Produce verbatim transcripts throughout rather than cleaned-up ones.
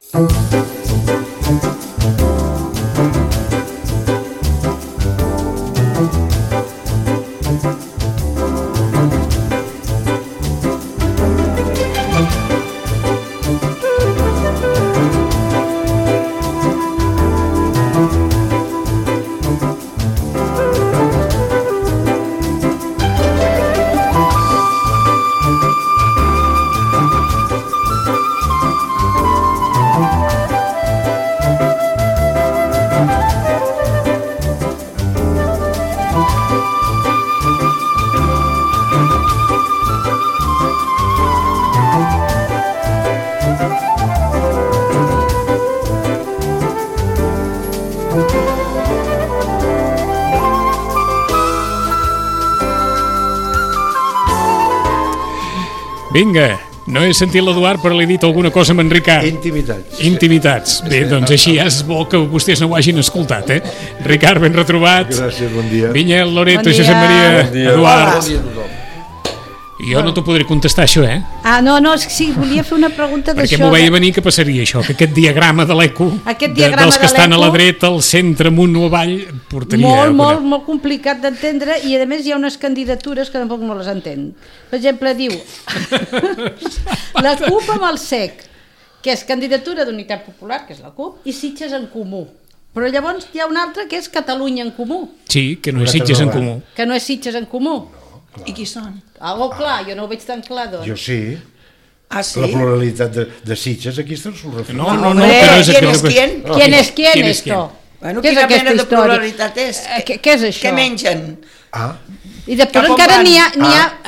Vinga, no he sentit l'Eduard, però li he dit alguna cosa amb en Ricard. Intimitats. Intimitats. Bé, doncs així és bo que vostès no ho hagin escoltat, eh? Ricard, ben retrobat. Gràcies, bon dia. Vinyel, Loreto, bon Josep Maria, bon dia. Eduard. Bon dia a tothom. Jo no t'ho podré contestar, això, eh? Ah, no, no, és que sí, volia fer una pregunta d'això. Perquè m'ho veia venir que passaria això, que aquest diagrama de l'eco, Aquest de, diagrama dels que de estan a la l'eco, dreta, al centre, amunt o avall, portaria... Molt, alguna- molt, molt complicat d'entendre, i a més hi ha unes candidatures que tampoc no les entenc. Per exemple, diu la CUP amb el S E C, que és Candidatura d'Unitat Popular, que és la CUP, i Sitges en Comú. Però llavors hi ha una altra que és Catalunya en Comú, Sí, que no és Sitges en Comú. que no és Sitges en Comú. I qui són? Algo clar, jo no ho veig tan clar, doncs. Jo sí. Ah, sí? La pluralitat de, de Sitges, aquí està el seu referent. No, no, no, Hombre, però és... ¿quién es quién? ¿Quién es quién, ¿Quién es esto? Bueno, Què és quina aquesta mena de història? pluralitat és? Eh, què- què és això? Què mengen? Ah, I després Cap on encara van? n'hi ha... N'hi ha...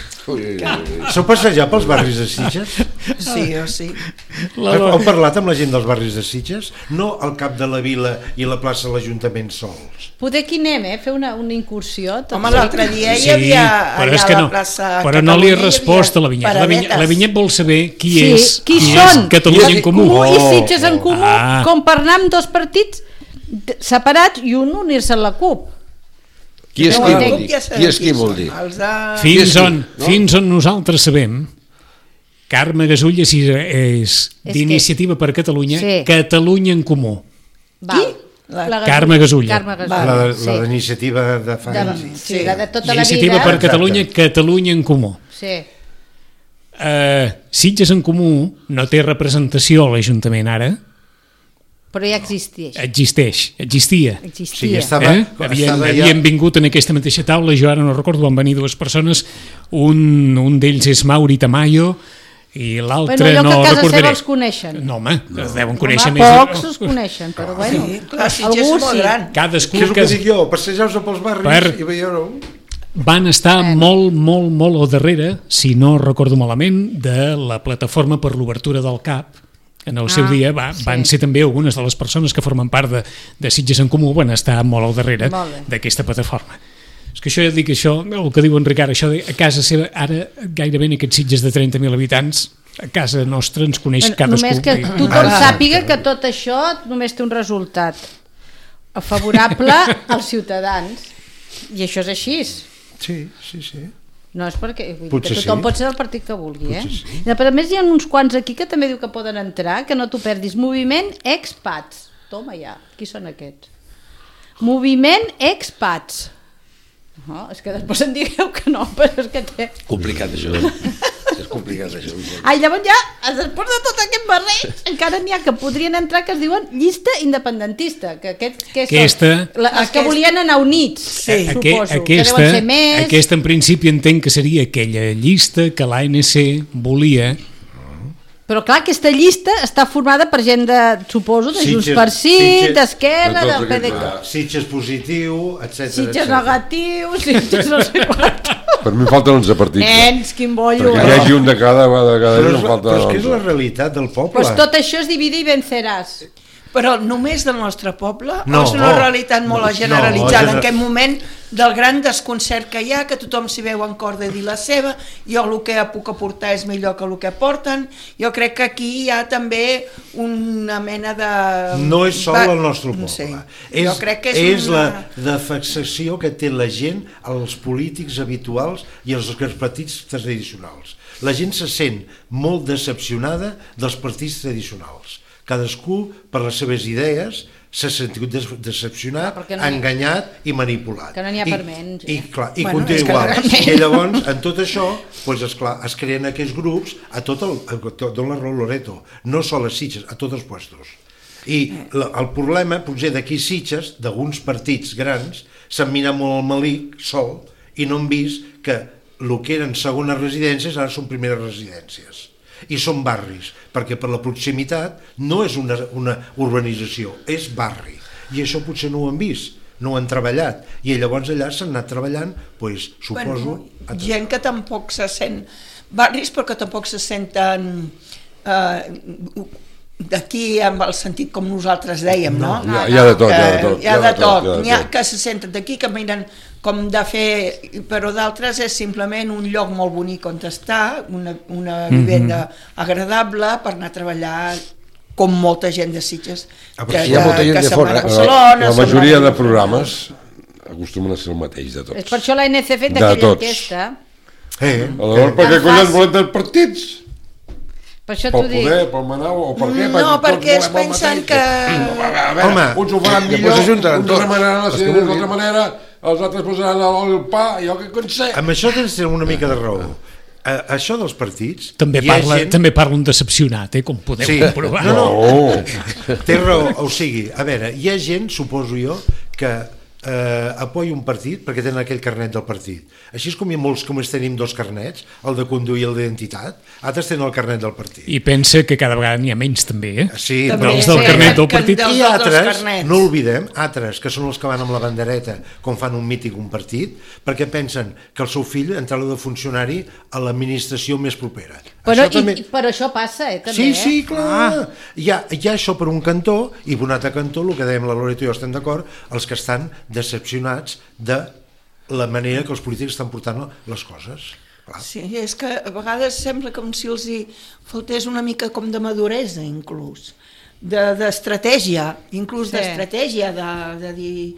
s'heu passejat pels barris de Sitges? Sí, jo sí. La, Heu parlat amb la gent dels barris de Sitges? No al cap de la vila i la plaça de l'Ajuntament sols. Poder aquí anem, eh? Fer una, una incursió. Tot Home, l'altre dia Sí, hi havia però allà és que a no, la plaça però no li he Catalunya, hi respost a havia la Vinyet. La Vinyet, la paradetes. Vinyet vol saber qui Sí, és, qui qui són? és Catalunya en Comú. i Oh, Sitges en Comú, ah. com per anar amb dos partits d- separats i un unir-se a la CUP. Qui és No, qui no, vol Ja dir? sabem Qui és qui qui vol són. dir? Els de... Fins Qui és on, qui, no? fins on nosaltres sabem, Carme Gasulla si és És d'Iniciativa per Catalunya, Sí. Catalunya en Comú. Val. La- La Carme Gasulla. Carme Va. Gasulla. La, la sí. d'iniciativa de fa De, anys. sí, la de tota la Iniciativa vida. per Catalunya, Catalunya en Comú. Sí. Uh, Sitges en Comú no té representació a l'Ajuntament ara, Però ja existeix. existeix, existia. Sí, Existia. estava, Eh? Havien, estava ja... havien vingut en aquesta mateixa taula, jo ara no recordo, van venir dues persones, un, un d'ells és Mauri Tamayo i l'altre Bueno, allò no que a casa recordaré. seva els coneixen. No, home, es deuen conèixer Home, més. pocs els coneixen, però bueno. Sí, clar, Sitges algú és molt sí. gran. Cadascú Què és el que que dic jo? Passejeu-se pels barris Per- i veieu... van estar molt, molt, molt al darrere, si no recordo malament, de la plataforma per l'obertura del C A P. En el seu Ah, dia va, sí. van ser també algunes de les persones que formen part de, de Sitges en Comú, van estar molt al darrere Molt bé. d'aquesta plataforma. És que això ja dic, això, el que diu en Ricard, això de a casa seva, ara gairebé en aquests Sitges de trenta mil habitants, a casa nostra ens coneix Bueno, cadascú. només que tothom Ah, sàpiga que tot això només té un resultat favorable als ciutadans, i això és així. Sí, sí, sí. No és perquè vull dir, Potser que tothom sí. pot ser del partit que vulgui, eh? Potser sí. I, però a més hi ha uns quants aquí que també diu que poden entrar, que no t'ho perdis. Moviment Expats. Toma ja, qui són aquests? Moviment Expats. No, és que després em digueu que no, però és que té... Complicat, això. És complicat, això. Ai, llavors ja, després de tot aquest barreig, encara n'hi ha que podrien entrar que es diuen llista independentista, que, aquest, que Aquesta- són la, els que Aquest- volien anar units, Sí. suposo, Aque- que aquesta, deuen ser més... aquesta en principi entenc que seria aquella llista que l'A N C volia. Però clar, aquesta llista està formada per gent de, suposo, de Junts Sitges- per Sí, Sitges- d'Esquerra, de del tots P D C, aquests, Sitges positiu, etcètera. Sitges etcètera. negatiu, Sitges no sé quant. Per mi falten onze partits. Nens, quin bollo. Perquè hi hagi un de cada, de cada Però, dia, és, em falta però és que és la onze. realitat del poble. Pues tot això és dividir i venceràs. Però només del nostre poble? No, o és una no. realitat molt No, generalitzada no, en gener- aquest moment del gran desconcert que hi ha, que tothom s'hi veu en cor de dir la seva, jo el que puc aportar és millor que el que porten, jo crec que aquí hi ha també una mena de... No és sol Va- el nostre poble. Sí. És, Jo crec que és, és una... la defecció que té la gent als polítics habituals i als partits tradicionals. La gent se sent molt decepcionada dels partits tradicionals, Cadascú, per les seves idees, s'ha sentit decepcionat, no, no enganyat i manipulat. Que no n'hi ha per menys. I, i, clar, i Bueno, continua és que igual. realment- I llavors, en tot això, doncs, esclar, es creen aquests grups a tot el... A tot la Raúl Loreto, no sol a Sitges, a tots els puestos. I la, el problema, potser d'aquí Sitges, d'alguns partits grans, s'han mirat molt el malic sol i no han vist que el que eren segones residències ara són primeres residències. I són barris, perquè per la proximitat no és una, una urbanització, és barri. I això potser no ho han vist, no ho han treballat. I llavors allà s'han anat treballant, doncs, suposo... Bueno, gent que tampoc se sent... Barris, però que tampoc se senten... Eh, d'aquí amb el sentit com nosaltres dèiem, no? Hi ha, hi ha de tot, hi ha de tot. Hi ha de tot, n'hi ha tot. que se senten d'aquí, que miren com de fer, però d'altres és simplement un lloc molt bonic on estar, una, una vivenda agradable per anar a treballar com molta gent de Sitges. Ah, Que, Hi ha molta gent que de se'n van fora. a Barcelona, La se'n majoria van a- de programes acostumen a ser el mateix de És tots. per això l'A N C ha fet De aquella tots. enquesta. Eh, Aleshores, per què Tan collons fàcil. volen tants partits? Per això Pel t'ho dic. poder, pel manar o per què? No, tots perquè es volem el pensen mateix. que... A veure, Home, uns ho faran després millor, s'ajuntaran uns tots, remanaran les els que idees vulguin. d'altra manera, els altres posaran el pa, jo què en sé. amb això tens una mica de raó. A, això dels partits... També, hi ha parla, gent- també parla un decepcionat, eh, com podeu Sí. comprovar. No, no. No. Té raó, o sigui, a veure, hi ha gent, suposo jo, que eh, apoya un partit perquè tenen aquell carnet del partit. Així és com hi ha molts, com es tenim dos carnets, el de conduir i el d'identitat, altres tenen el carnet del partit. I pensa que cada vegada n'hi ha menys, també, eh? Sí, També, però els del sí, carnet del que- partit. dels i dos altres, carnets. no oblidem, altres que són els que van amb la bandereta quan fan un míting un partit, perquè pensen que el seu fill entrarà de funcionari a l'administració més propera. Però, Això també- i, però això passa, eh, també. Sí, eh? sí, clar. Hi, ha, hi ha això per un cantó, i per un altre cantó, el que dèiem la Loreto i jo estem d'acord, els que estan decepcionats de la manera que els polítics estan portant les coses. Clar. Sí, és que a vegades sembla com si els hi faltés una mica com de maduresa, inclús, de- d'estratègia, inclús Sí. d'estratègia, de, de dir...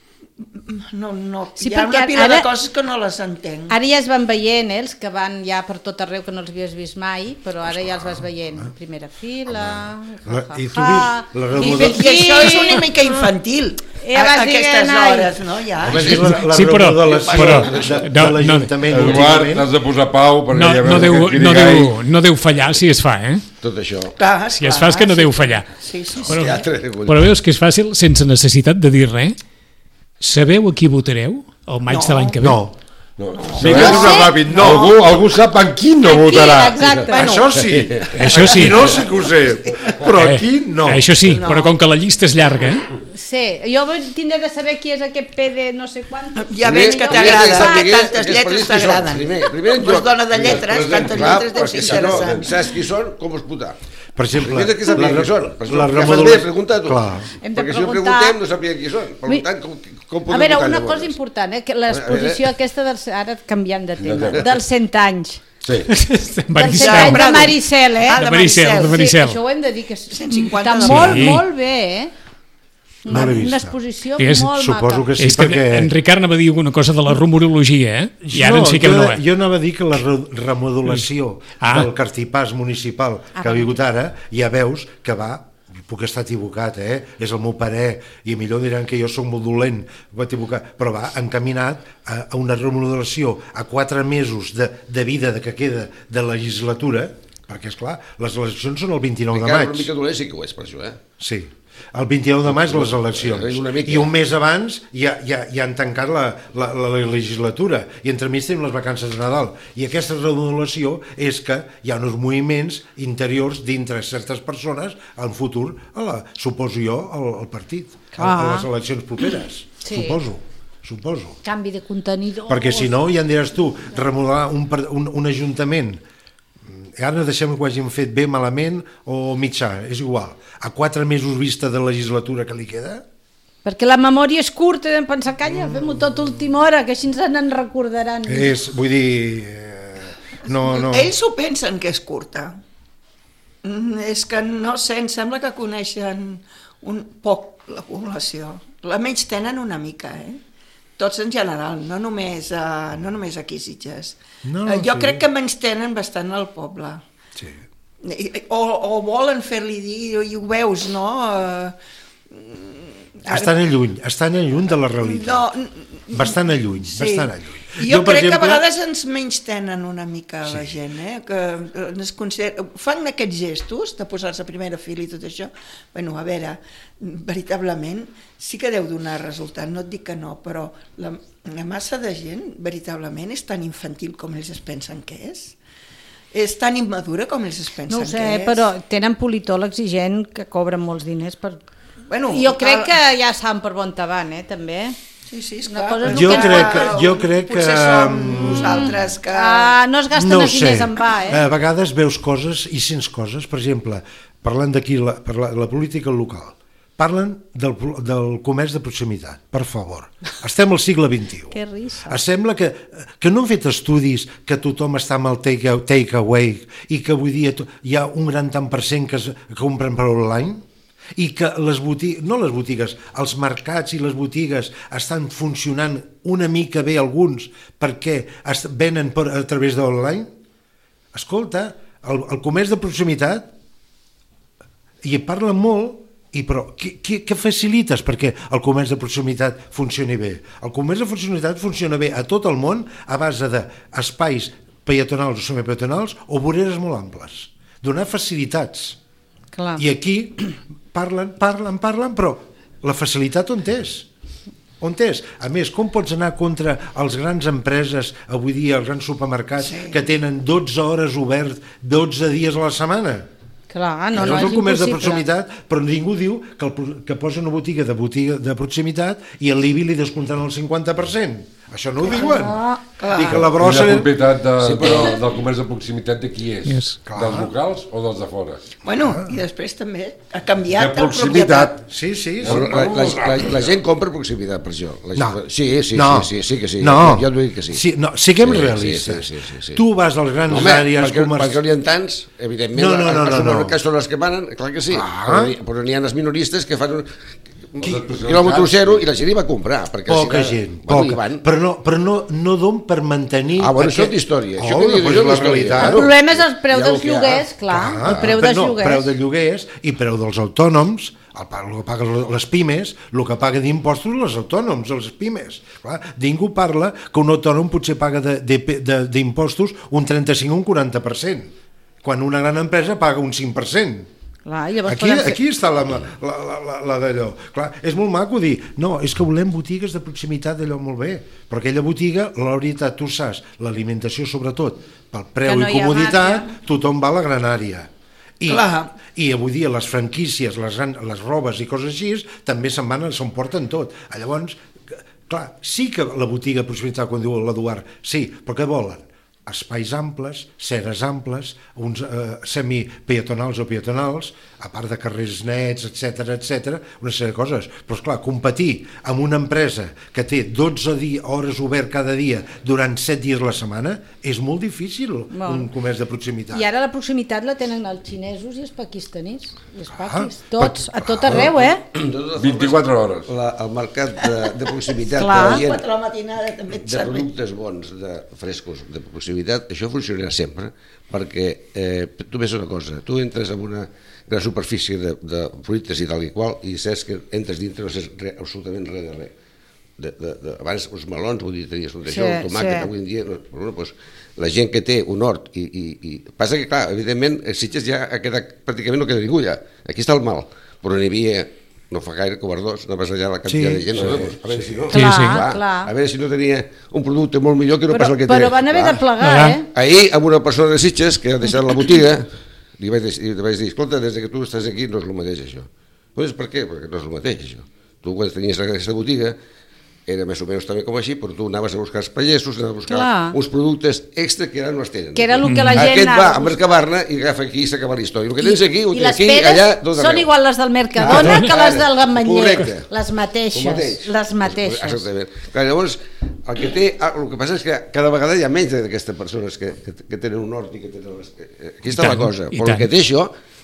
No, no, Sí, hi ha perquè una pila ara- de coses que no les entenc. Ara ja es van veient, eh, els que van ja per tot arreu, que no els havies vist mai, però ara ja els vas veient. Primera fila, La- ja, i tu ja, vis- la ja. remodel- I, I això és una mica infantil, Ja a, vas a dir que aquestes anai. hores, no? Ja. Home, és la, la Sí, però- remodelació però- de, de, no, de l'Ajuntament Eduard, últimament. has de posar pau perquè No, ja no, veus deu, aquest no, quirigai. deu, no deu fallar si es fa, eh? Tot això. Clar, Si es fa és que no deu fallar. Sí, sí, sí. Però, Teatre de collons. però veus que és fàcil, sense necessitat de dir res. Sabeu a qui votareu el maig No. de l'any que ve? No, No. Sí, que és una ràpid, no. Algú, algú sap en qui no Aquí, votarà. exacte. això sí. Això sí. Aquí no sí que ho sé, però aquí no. Eh, això sí, No. però com que la llista és llarga, eh? Sí, jo tindré de saber qui és aquest P D no sé quant. Ja veig que Primer- t'agrada, primer que saber tantes aquests lletres partits qui són. t'agraden. Primer, primer en Pues joc. dona de lletres, Després, tantes clar, lletres deu ser perquè si no, interessant. saps qui són, com es putar. Per exemple, Primer que sàpiga la- qui són. Per la això, ja fas remodela- bé, pregunta tu. Clar. Hem de Perquè si ho preguntar- preguntem no sàpiga qui són. Per Ui. tant, com, com podem A veure, votar una llavors? cosa important, eh, que l'exposició A veure. aquesta, dels, ara canviant de tema, tema. dels cent anys. Sí. Dels Maricel. cent anys de Prado. Maricel, eh? Ah, De Maricel, de Sí, Maricel. això ho hem de dir, que cent cinquanta està de molt, Maricel. molt bé, eh? No l'he Una vista. exposició És- molt Suposo maca. que sí, és que perquè... en Ricard anava a dir alguna cosa de la rumorologia, eh? I ara ens fiquem jo, nova. jo anava a dir que la re- remodelació Ah. del cartipàs municipal que ha vingut ara, ja veus que va, puc estar equivocat, eh? És el meu parer, i millor diran que jo sóc molt dolent, va equivocar, però va encaminat a, a una remodelació a quatre mesos de, de vida de que queda de legislatura, perquè, és clar, les eleccions són el vint-i-nou de Encara maig. una mica dolent sí que ho és, per això, eh? Sí, el vint-i-nou de maig les eleccions, Una mica. i un mes abans ja, ja, ja han tancat la, la, la legislatura, i entremig tenim les vacances de Nadal, i aquesta remodelació és que hi ha uns moviments interiors dintre certes persones en futur, a la, suposo jo, al, al partit, a, a les eleccions properes, Sí. suposo, suposo. Canvi de contenidor. Perquè si no, ja en diràs tu, remodelar un, par- un, un ajuntament, ara no deixem que ho hagin fet bé, malament o mitjà, és igual. A quatre mesos vista de legislatura que li queda? Perquè la memòria és curta, hem pensat, calla, fem-ho tot a última hora, que així ens en recordaran. És, vull dir... eh, No, no. Ells ho pensen que és curta. Mm, És que no sé, em sembla que coneixen un poc la població. La menys tenen una mica, eh? Tots en general, no només, uh, no només aquí a Sitges. No, Eh, jo sí. crec que menys tenen bastant al poble. Sí. o, o volen fer-li dir, i ho veus, no? Estan a lluny, estan a lluny de la realitat. No, bastant a lluny, sí. bastant a lluny. Jo, jo crec exemple... que a vegades ens menystenen una mica sí. la gent, eh? Que es considera... fan aquests gestos de posar-se a primera fila i tot això. Bueno, a veure, veritablement sí que deu donar resultat, no et dic que no, però la, la massa de gent veritablement és tan infantil com ells es pensen que és. És tan immadura com ells es pensen no ho sé, que és. Però tenen politòlegs i gent que cobren molts diners per... Bueno, jo crec que ja saben per on te van, eh, també. Sí, sí, esclar. Jo crec que... Jo crec que... Potser som nosaltres que... Ah, no es gasten no els diners en va, eh? A vegades veus coses i sents coses, per exemple, parlant d'aquí, la, per la, la política local, parlen del, del comerç de proximitat, per favor. Estem al segle vint-i-u. Que risa. Es sembla que, que no han fet estudis que tothom està amb el take, take away i que avui dia hi ha un gran tant per cent que es que compren per online? I que les botigues, no les botigues, els mercats i les botigues estan funcionant una mica bé alguns perquè es venen per, a través d'online? Escolta, el, el comerç de proximitat, i parlen molt, i però què, què, què facilites perquè el comerç de proximitat funcioni bé? El comerç de proximitat funciona bé a tot el món a base d'espais peatonals o semipeatonals o voreres molt amples. Donar facilitats. Clar. I aquí parlen, parlen, parlen, però la facilitat on és? On és? A més, com pots anar contra les grans empreses, avui dia, els grans supermercats, sí. que tenen dotze hores obert dotze dies a la setmana? Clar, no, no, no, és el comerç de impossible. proximitat, però ningú diu que, el, que posa una botiga de botiga de proximitat i el l'I B I li descomptaran el cinquanta per cent. Això no ho diuen. Ah, I que la brossa... I la propietat de, sí, però... de, del comerç de proximitat de qui és? Yes. Dels locals o dels de fora? Bueno, i després també ha canviat de proximitat. Sí, sí. sí. La, la, la, la gent compra proximitat per això. La gent... No. Sí, sí, no. sí, sí, sí que sí. No. Jo et dic que sí. sí no, siguem sí, realistes. Sí, sí, sí, sí. Tu vas als grans Home, àrees perquè, comercials... perquè n'hi ha tants, evidentment, no, no, no, els supermercats no. són els que manen, clar que sí, Ah. però, n'hi, però n'hi ha els minoristes que fan un quilòmetre zero i la gent hi va comprar. Perquè Poca si gent, bueno, poca. Però no, però no, no don per mantenir... Ah, bueno, aquest... això és d'història. Això Oh, que dius, doncs això és la d'història. realitat. El problema és el preu Ja dels ho que hi ha. lloguers, clar, Ah, el preu dels no, lloguers. preu de lloguers i preu dels autònoms, el, el que paguen les pimes, el que paga d'impostos els autònoms, els pimes. Clar, ningú parla que un autònom potser paga d'impostos un trenta-cinc o un quaranta per cent, quan una gran empresa paga un cinc per cent. Clar, llavors Aquí, fer... aquí està la, la, la, la, la d'allò. Clar, és molt maco dir, no, és que volem botigues de proximitat d'allò molt bé, però aquella botiga, la veritat, tu saps, l'alimentació sobretot, pel preu no i hi ha comoditat, màquia. tothom va a la gran àrea. I, Clar. i avui dia les franquícies, les, les robes i coses així, també se'n van, s'emporten tot. Llavors, clar, sí que la botiga de proximitat, quan diu l'Eduard, sí, però què volen? Espais amples, ceres amples, uns eh, semi-peatonals o peatonals, a part de carrers nets, etcètera, etcètera, una sèrie de coses. Però, esclar, competir amb una empresa que té dotze hores obert cada dia durant set dies a la setmana és molt difícil, Molt. un comerç de proximitat. I ara la proximitat la tenen els xinesos i els pakistanis, i els Ah, paquis, tots, per- a tot arreu, eh? vint-i-quatre hores. La, el mercat de, de proximitat Clar. de la gent, quatre de la matinada també et de serveix. productes bons, de frescos, de proximitat, això funcionarà sempre, perquè eh, tu ves una cosa, tu entres en una gran superfície de, de fruites i tal i qual, i saps que entres dintre no saps re, absolutament res de res. De, de, de, abans els melons, vull dir, tenies tot això, Sí, el tomàquet, sí. avui en dia, no, bueno, doncs, la gent que té un hort, i, i, i passa que, clar, evidentment, a Sitges ja ha quedat, pràcticament no queda ningú ja, aquí està el mal, però n'hi havia, no fa gaire, covardós, no vas allà la quantitat Sí, de gent, sí, no, doncs, a veure si no, Sí, sí. clar. a veure si no tenia un producte molt millor que no Però, pas el que té. però van haver de plegar, Clar. eh? Ahir, amb una persona de Sitges que ha deixat la botiga, li vaig, dir, li vaig dir, escolta, des que tu estàs aquí no és el mateix això. Pues, per què? Perquè no és el mateix això. Tu quan tenies aquesta botiga era més o menys també com així, però tu anaves a buscar els pallesos, anaves a buscar Clar. uns productes extra que ara no es tenen. Que era el que la gent Aquest va anava a a buscar. Mercabarna i agafa aquí i s'acaba la història. El que tens aquí, ho I tens les aquí, peres allà, tot són arreu. igual les del Mercadona Ah, que les del Gametller. correcte. Les El mateixes, mateix. les mateixes. Exactament. Clar, llavors, el que té, el que passa és que cada vegada hi ha menys d'aquestes persones que, que, que tenen un hort i que tenen... Les, aquí està I la tant, cosa. i Però el tant. que té això,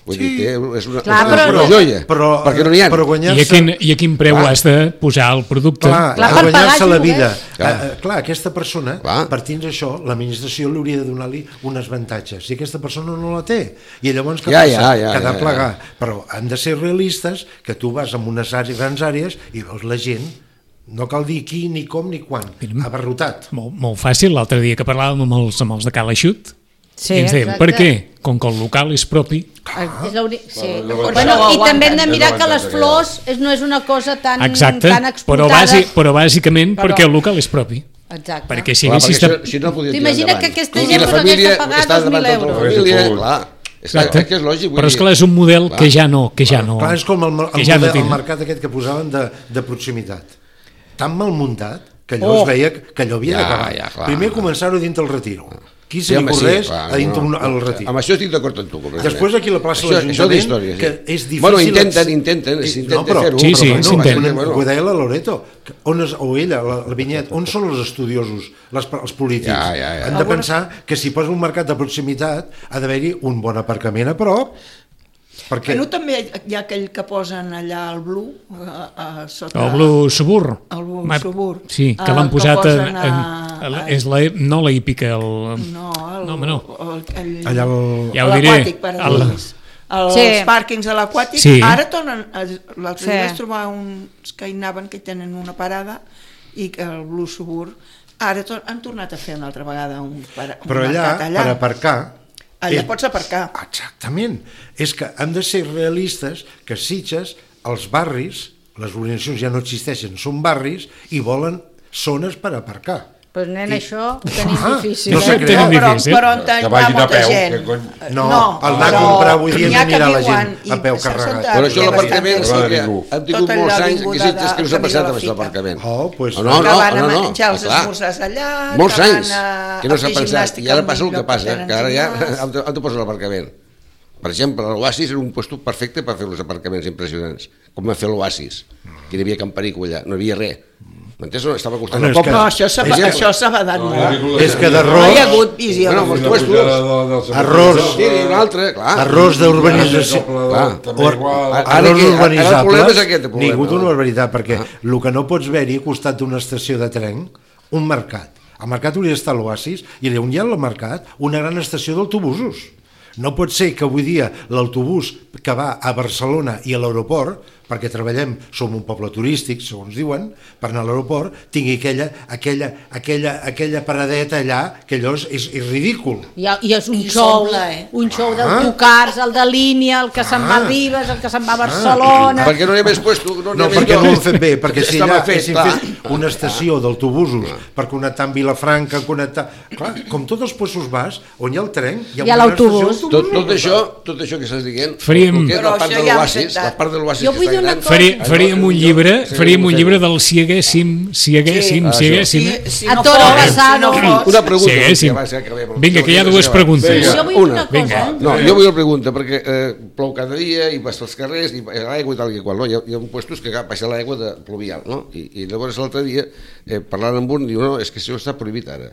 Vull dir que és una, Clar, una, però- una joia, però, perquè no n'hi ha. però I a guanyar-se... quin, i a quin preu Clar. has de posar el producte? Clar, Clar, a per guanyar-se pagar la lloguer. vida. Clar. Eh, eh, clar, aquesta persona, Clar. partint d'això, l'administració li hauria de donar-li uns avantatges. I aquesta persona no la té. I llavors què Ja, passa? ja, ja, que ha de ja, ja. plegar. Però han de ser realistes, que tu vas en unes àrees, grans àrees i veus la gent, no cal dir qui, ni com, ni quan, abarrotat. Molt, molt fàcil, l'altre dia que parlàvem amb els, amb els de Cal Eixut, Sí, i ens deien, exacte. per què? Com que el local és propi, És l'uni- sí. Bueno, Bueno, no i aguanten. també hem de mirar No que les aguanten, flors és, no és una cosa tan, exacte, tan però, explotada. bàsic, però bàsicament Però- perquè el local és propi. Exacte. Perquè si Clar, haguessis perquè de... això, si no podien tirar T'imagina endavant. que aquesta I gent la us hagués de família pagar està dos mil davant tota la euros. família, Exacte. clar. És, Exacte. és que és lògic. vull Però és dir- clar, és un model Clar. que ja no, que ja no, Clar, és com el, el, que ja no model, el tira. mercat aquest que posaven de, de proximitat. Tan mal muntat que allò Oh. es veia que allò havia Ja, d'acabar. ja, clar. Primer començar-ho dintre el retiro. Qui Sí, se li home, sí, corrés clar, a dintre no, un, no, al retiro. Amb això estic d'acord amb tu. completament. Després aquí a la plaça de Això- això l'Ajuntament, d'història, sí. que és difícil... Bueno, intenten, intenten, I- s'intenta no, però, fer-ho. Sí, sí, però, no, s'intenta. una- Bueno. Ho deia la Loreto, que on és, o ella, la, la Vinyet, on són els estudiosos, les, els polítics? Ja, ja, ja. Han de pensar que si posa un mercat de proximitat ha d'haver-hi un bon aparcament a prop, perquè... Bueno, també hi ha aquell que posen allà al Blu, a, a, sota... El Blue Subur. El Blue Ma- Subur. Sí, que Ah, l'han que posat en, posen en, a- en, a- és la, no la hípica, el, No, el, no, home, no. El, el, Allà el... Ja ho diré. l'aquàtic, per El- dir-los. Els Sí. pàrquings de l'aquàtic, Sí. ara tornen, l'altre Sí. dia vaig trobar uns que hi anaven que tenen una parada i que el Blue Subur, ara tor han tornat a fer una altra vegada un, para, un Però allà, mercat allà. per aparcar... Allà és- pots aparcar. Exactament. És que hem de ser realistes que Sitges, els barris, les organitzacions ja no existeixen, són barris i volen zones per aparcar. Però, nen, I- això ho tenim Ah, difícil. no sé eh? què. Tenen però, difícil. però on Que hi ha vagin a molta peu, gent. que cony. No, el anar a però comprar avui dia n'hi ha no mirar que la viuen gent i a peu saps carregat. on Però això hi ha l'aparcament bastanta sí gent. que Ningú. han tingut Tota molts allò anys vinguda que Sitges que no s'ha de- passat de amb la això fita. l'aparcament. Oh, pues, No, no, que van a no, no, menjar els clar. esmorzars allà, Molts que van anys a, que no a s'ha fer pensat. gimnàstica I ara en passa el un que lloc passa, tenen que ara ja gimnàs. on te- on te poses l'aparcament. Per exemple, l'Oasis era un lloc perfecte per fer els aparcaments impressionants, com va fer l'Oasis, que hi havia camperico allà, no hi havia res. M'entens? No, estava costant Bueno, el és que- poble. No, això s'ha És que- això s'ha badat No, molt. ja és que No d'errors... hi ha hagut visió. Bueno, amb els La puestos, pujada de- dels Errors. sí, i un altre, clar. Errors d'urbanització. Clar. També Or- igual. Ara errors que- ara el urbanitzables, problema és aquest, el problema. ningú dona la veritat, perquè Ah. el que no pots veure al costat d'una estació de tren, un mercat. Al mercat hauria d'estar l'Oasis i allà on hi ha el mercat, una gran estació d'autobusos. No pot ser que avui dia l'autobús que va a Barcelona i a l'aeroport, perquè treballem, som un poble turístic, segons diuen, per anar a l'aeroport, tingui aquella, aquella, aquella, aquella paradeta allà, que allò és, és, és ridícul. I, I és un I show, s'omple, eh? un show d'autocars, el de línia, el que se'n va a Ribes, el que se'n va a Barcelona... Perquè no hi ha més puesto. No, No, hi ha perquè més no ho han lloc. fet bé, perquè si Estava allà fet, haguessin clar. fet una estació d'autobusos per connectar amb Vilafranca, connectar... Clar, com tots els puestos vas, on hi ha el tren, hi ha, Hi ha una l'autobús. estació Tot, d'autobusos. tot això, tot això que estàs dient, Faríem- el que és Però la part això de ja ho l'Oasis, hem fet la part de l'Oasis Jo que vull està dir una gran, cosa. Faria, Allò- faríem un jo- llibre, sí, faríem un sí. llibre del si haguéssim, si haguéssim, Sí. si Ah, haguéssim. Si, si A no Toro fos, Basado. si no fos, Una pregunta. Si haguéssim. perquè va ser que acabem. Vinga, que hi ha dues preguntes. Vinga. Jo vull dir una cosa. Vinga. No, jo vull una pregunta, perquè eh, plou cada dia i vas als carrers i l'aigua i tal i qual, no? Hi ha, hi ha un puestos que baixa l'aigua de pluvial, no? I, i llavors l'altre dia, eh, parlant amb un, diu, no, és que això està prohibit ara.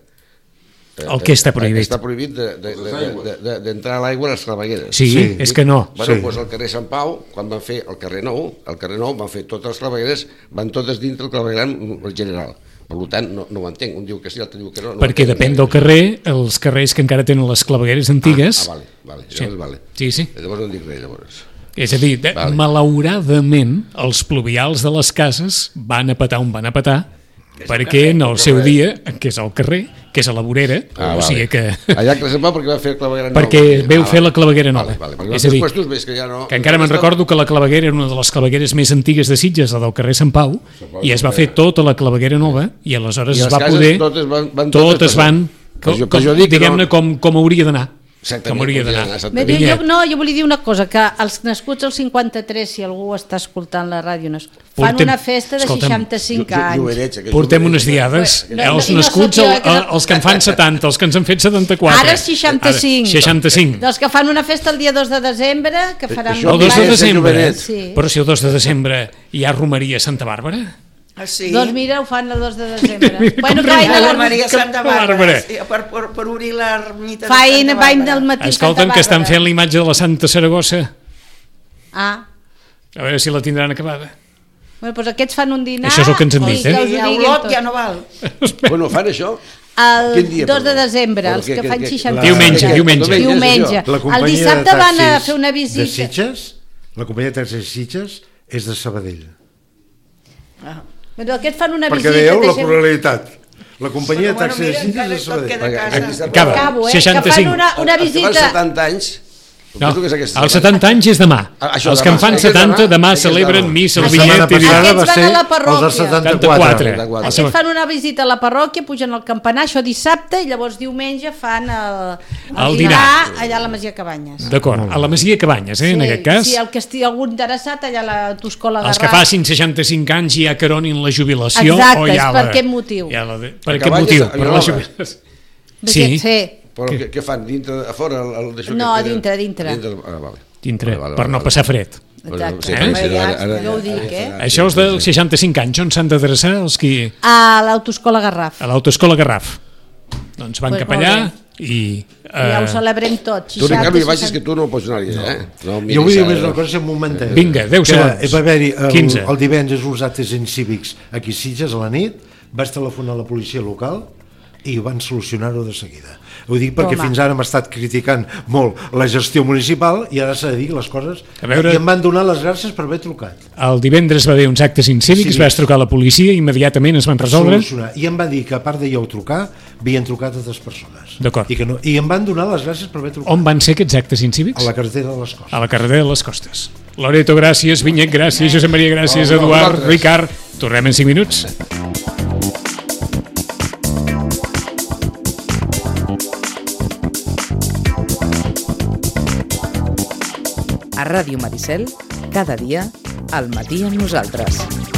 Eh, El què està prohibit? Està prohibit d'entrar de, de, de, de, d'entrar a l'aigua a les clavegueres. Sí, Sí. és que no. Bueno, Sí. doncs al carrer Sant Pau, quan van fer el carrer Nou, el carrer Nou van fer totes les clavegueres, van totes dintre el clavegueram general. Per tant, no, no ho entenc. Un diu que sí, l'altre diu que no. no Perquè entenc. depèn del carrer, els carrers que encara tenen les clavegueres antigues... Ah, ah vale, vale, Sí. llavors vale. Sí, sí. Llavors no en dic res, llavors. És a dir, de, Vale. malauradament, els pluvials de les cases van a petar on van a petar, perquè en el seu dia, que és al carrer, que és a la vorera, Ah, o sigui que... Allà que se'n va perquè va fer el claveguera nou. perquè veu fer la claveguera nova. Vale, vale, perquè És a dir, puestos ves que ja no... que encara me'n recordo que la claveguera era una de les clavegueres més antigues de Sitges, la del carrer Sant Pau, i es va fer tota la claveguera nova, i aleshores I es les va cases poder... totes van- van totes totes van... per Com, jo- per com, jo dic que diguem-ne no- com, com hauria d'anar. Exactament, Com hauria com hauria d'anar. d'anar, Bé, exactament. jo, Vinyet. no, jo volia dir una cosa, que els nascuts al cinquanta-tres, si algú està escoltant la ràdio, no, fan Portem- una festa de escolta'm, seixanta-cinc Jo- jo- anys. jovenets, aquells Portem jovenets. unes diades, No, eh, no, els i no nascuts, sóc jo, el, eh, que no- els que en fan setanta, els que ens han fet setanta-quatre. Ara seixanta-cinc. Ara, seixanta-cinc. Dels que fan una festa el dia dos de desembre, que faran... això El dos de Jovenets, desembre. jovenets. Sí. Però si el dos de desembre hi ha romeria a Santa Bàrbara. Ah, sí. Doncs mira, ho fan el dos de desembre. Mira, bueno, com que vaig A de la la... Maria que Santa bàrbara. Bàrbara, sí, per, per, per obrir l'ermita de Faina, Santa vaig Bàrbara. del matí a Escolta'm, Santa que estan Bàrbara. fent la imatge de la Santa Saragossa Ah, A veure si la tindran acabada. bueno, doncs aquests fan un dinar... Això és el que ens han i dit, eh? que us ho Ja, diguin Olot tot. ja no val. Bueno, fan això? El Quin dia, dos de perdó? desembre, Però els què- que què- fan què- seixanta... Diumenge, Què- diumenge. és Diumenge. això? La El companyia dissabte de van a taxis fer una de visita. Sitges, la companyia de taxis de Sitges és de Sabadell. Però aquests fan una Perquè visita... veieu la deixem- pluralitat. La companyia de Bueno, taxis de mira, Sitges encara és de tot queda Sabadell. a casa. Aquí està- Acaba. Acabo, eh? seixanta-cinc. Que fan una, una Els que fan visita... setanta anys... No, penso que és aquesta els setmana. setanta anys és demà. Ah, això Els demà. que en fan Aquest setanta, demà. demà Aquest celebren demà. missa, La el setmana bitllet i passada Aquests va van ser a la els del parròquia. setanta-quatre. setanta-quatre. Aquests fan una visita a la parròquia, pugen al campanar, això dissabte, i llavors diumenge fan el, El dinar. allà a la Masia Cabanyes. D'acord, a la Masia Cabanyes, eh, en aquest cas. Sí, el que estigui algú interessat, allà a la Toscola Garraf. Els que facin seixanta-cinc anys ja caronin la jubilació. Exacte, o és ja per la, aquest motiu. Ja la, per A aquest Cabanyes, motiu. a Per la Vilanova. jubilació. Sí. sí. Però què, què fan? Dintre, a fora? El, el, d'això No, que tenen? dintre, dintre. Ah, vale. Dintre, Vale, vale, per vale, no vale. passar fred. Exacte. Sí, Eh? sí, Ja, ara- ara- jo ho dic, eh? Això els dels seixanta-cinc anys, on s'han d'adreçar els qui... A l'Autoescola Garraf. A l'autoescola Garraf. Doncs van Pues cap molt allà i... Ja eh, ho celebrem tot. Tu, Ricard, seixanta, hi vagis que seixanta. tu no pots anar-hi, eh? No, Jo vull dir més una cosa, si un momentet. Vinga, deu que segons. Va haver-hi el, quinze. el divendres uns actes incívics aquí a Sitges a la nit, vaig telefonar a la policia local i van solucionar-ho de seguida. Ho dic perquè Toma. fins ara hem estat criticant molt la gestió municipal i ara s'ha de dir les coses A veure- i em van donar les gràcies per haver trucat. El divendres va haver uns actes incívics, Cívics. vas trucar a la policia, immediatament es van resoldre. Solucionar. I em van dir que a part de jo trucar havien trucat altres persones. D'acord. I, que no, I em van donar les gràcies per haver trucat. On van ser aquests actes incívics? A la carretera de les Coses. A la carretera de les Costes. Loreto, gràcies. Vinyet, gràcies. Josep Maria, gràcies. No, no, Eduard, vosaltres. Ricard. Tornem en cinc minuts. A Ràdio Maricel, cada dia, al matí amb nosaltres.